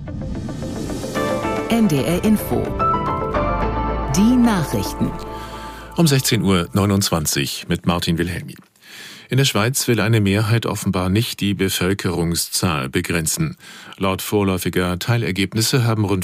NDR Info. Die Nachrichten. Um 16:29 Uhr mit Martin Wilhelmi. In der Schweiz will eine Mehrheit offenbar nicht die Bevölkerungszahl begrenzen. Laut vorläufiger Teilergebnisse haben rund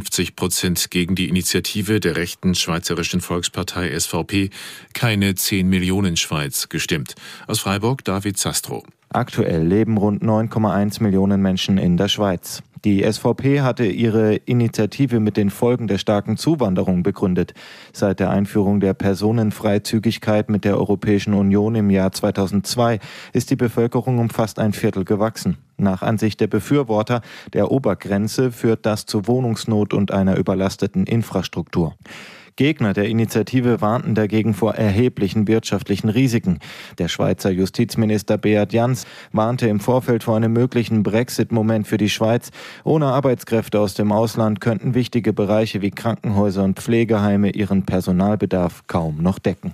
54% gegen die Initiative der rechten Schweizerischen Volkspartei SVP keine 10-Millionen-Schweiz gestimmt. Aus Freiburg David Zastro. Aktuell leben rund 9,1 Millionen Menschen in der Schweiz. Die SVP hatte ihre Initiative mit den Folgen der starken Zuwanderung begründet. Seit der Einführung der Personenfreizügigkeit mit der Europäischen Union im Jahr 2002 ist die Bevölkerung um fast ein Viertel gewachsen. Nach Ansicht der Befürworter der Obergrenze führt das zu Wohnungsnot und einer überlasteten Infrastruktur. Gegner der Initiative warnten dagegen vor erheblichen wirtschaftlichen Risiken. Der Schweizer Justizminister Beat Jans warnte im Vorfeld vor einem möglichen Brexit-Moment für die Schweiz. Ohne Arbeitskräfte aus dem Ausland könnten wichtige Bereiche wie Krankenhäuser und Pflegeheime ihren Personalbedarf kaum noch decken.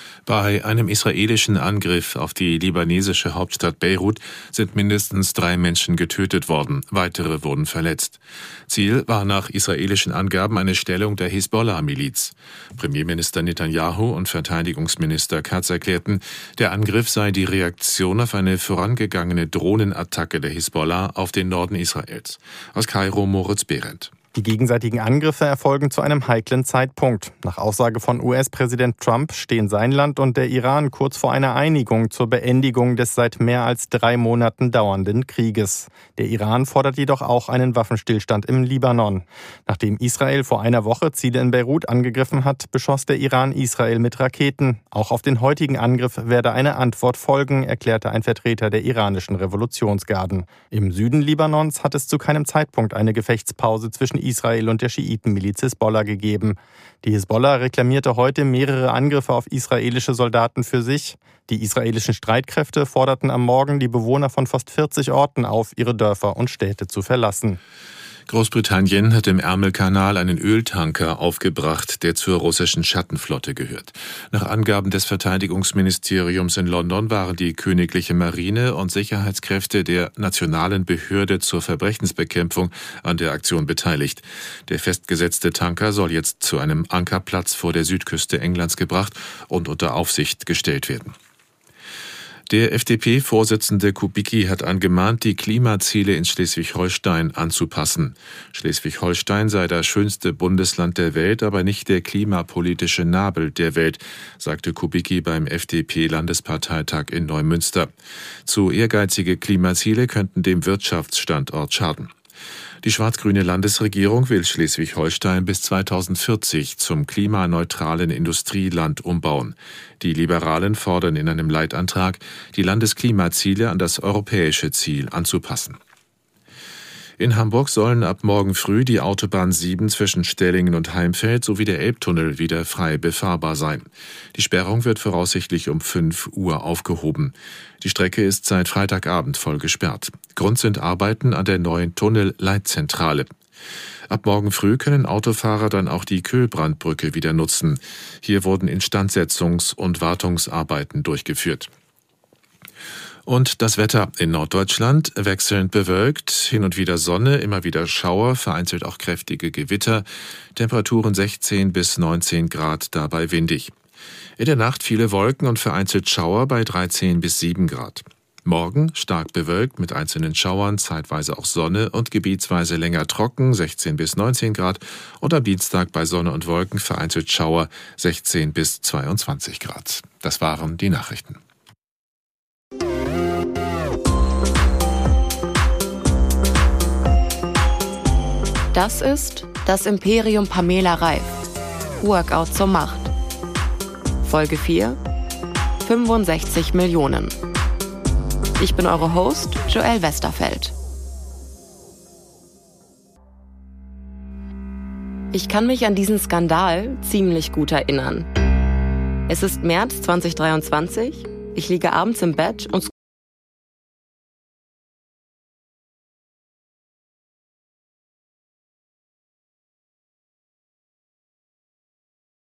Bei einem israelischen Angriff auf die libanesische Hauptstadt Beirut sind mindestens 3 Menschen getötet worden. Weitere wurden verletzt. Ziel war nach israelischen Angaben eine Stellung der Hisbollah-Miliz. Premierminister Netanyahu und Verteidigungsminister Katz erklärten, der Angriff sei die Reaktion auf eine vorangegangene Drohnenattacke der Hisbollah auf den Norden Israels. Aus Kairo Moritz Behrendt. Die gegenseitigen Angriffe erfolgen zu einem heiklen Zeitpunkt. Nach Aussage von US-Präsident Trump stehen sein Land und der Iran kurz vor einer Einigung zur Beendigung des seit mehr als 3 Monaten dauernden Krieges. Der Iran fordert jedoch auch einen Waffenstillstand im Libanon. Nachdem Israel vor einer Woche Ziele in Beirut angegriffen hat, beschoss der Iran Israel mit Raketen. Auch auf den heutigen Angriff werde eine Antwort folgen, erklärte ein Vertreter der iranischen Revolutionsgarden. Im Süden Libanons hat es zu keinem Zeitpunkt eine Gefechtspause zwischen Israel und der Schiitenmiliz Hisbollah gegeben. Die Hisbollah reklamierte heute mehrere Angriffe auf israelische Soldaten für sich. Die israelischen Streitkräfte forderten am Morgen die Bewohner von fast 40 Orten auf, ihre Dörfer und Städte zu verlassen. Großbritannien hat im Ärmelkanal einen Öltanker aufgebracht, der zur russischen Schattenflotte gehört. Nach Angaben des Verteidigungsministeriums in London waren die königliche Marine und Sicherheitskräfte der Nationalen Behörde zur Verbrechensbekämpfung an der Aktion beteiligt. Der festgesetzte Tanker soll jetzt zu einem Ankerplatz vor der Südküste Englands gebracht und unter Aufsicht gestellt werden. Der FDP-Vorsitzende Kubicki hat angemahnt, die Klimaziele in Schleswig-Holstein anzupassen. Schleswig-Holstein sei das schönste Bundesland der Welt, aber nicht der klimapolitische Nabel der Welt, sagte Kubicki beim FDP-Landesparteitag in Neumünster. Zu ehrgeizige Klimaziele könnten dem Wirtschaftsstandort schaden. Die schwarz-grüne Landesregierung will Schleswig-Holstein bis 2040 zum klimaneutralen Industrieland umbauen. Die Liberalen fordern in einem Leitantrag, die Landesklimaziele an das europäische Ziel anzupassen. In Hamburg sollen ab morgen früh die Autobahn 7 zwischen Stellingen und Heimfeld sowie der Elbtunnel wieder frei befahrbar sein. Die Sperrung wird voraussichtlich um 5 Uhr aufgehoben. Die Strecke ist seit Freitagabend voll gesperrt. Grund sind Arbeiten an der neuen Tunnelleitzentrale. Ab morgen früh können Autofahrer dann auch die Köhlbrandbrücke wieder nutzen. Hier wurden Instandsetzungs- und Wartungsarbeiten durchgeführt. Und das Wetter in Norddeutschland: wechselnd bewölkt, hin und wieder Sonne, immer wieder Schauer, vereinzelt auch kräftige Gewitter, Temperaturen 16 bis 19 Grad, dabei windig. In der Nacht viele Wolken und vereinzelt Schauer bei 13 bis 7 Grad. Morgen stark bewölkt mit einzelnen Schauern, zeitweise auch Sonne und gebietsweise länger trocken, 16 bis 19 Grad. Und am Dienstag bei Sonne und Wolken vereinzelt Schauer, 16 bis 22 Grad. Das waren die Nachrichten. Das ist das Imperium Pamela Reif. Workout zur Macht. Folge 4: 65 Millionen. Ich bin eure Host, Joelle Westerfeld. Ich kann mich an diesen Skandal ziemlich gut erinnern. Es ist März 2023, ich liege abends im Bett und